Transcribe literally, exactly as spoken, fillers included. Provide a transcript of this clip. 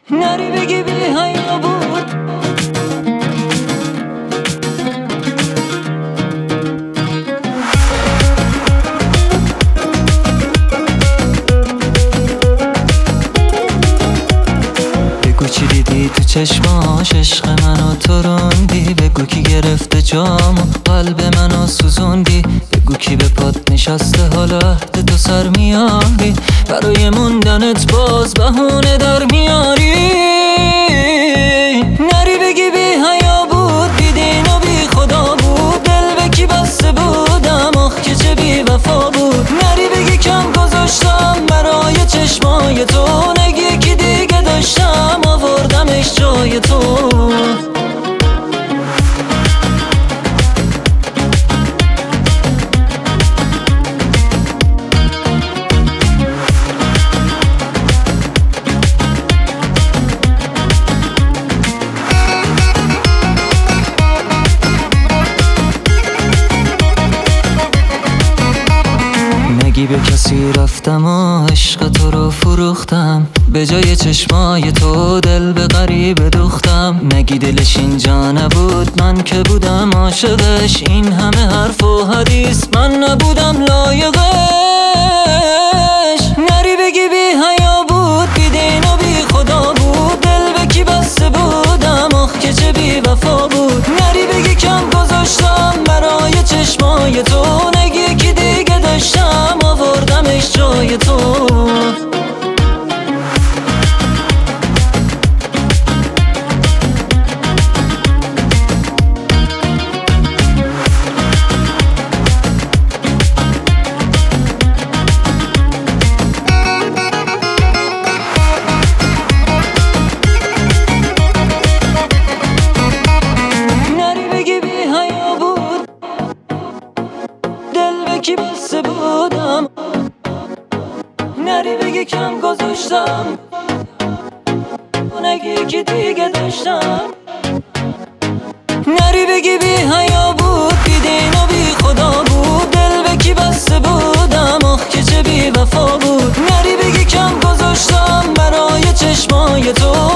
نری بگی بی حیا بود. بگو چی دیدی تو چشماش، عشق منو تو روندی. بگو کی گرفته جامو، قلب منو سوزوندی. بگو کی به پات نشسته، حالا عهد تو سر میاری. برای موندنت باز بهونه در میاری. نری بگی بی حیا بود، بی دین و بی خدا بود. دل به کی بسته بودم، آخ که چه بی وفا بود. نری بگی کم گذاشتم برای چشمای تو. نگی کی دیگه داشتم، آوردمش جای تو. نگی به کسی رفتم و عشق تو رو فروختم. به جای چشمای تو دل به غریبه دوختم. نگی دلش اینجا نبود، من که بودم عاشقش. این همه حرف و حدیث من نبودم لایقش. نری بگی بی حیا بود، بی دین و بی خدا بود. دل به کی بسته بودم، آخ که چه بی وفا بود. نری بگی کم گذاشتم برای چشمای تو. نگی کی دیگه داشتم، آوردمش جای تو. کی بسته بودم، نری بگی کم گذاشتم. نگی کی دیگه داشتم. نری بگی بی حیا بود، بی دین و بی خدا بود. دل به کی بسته بودم، آخ که چه بی وفا بود. نری بگی کم گذاشتم برای چشمای تو.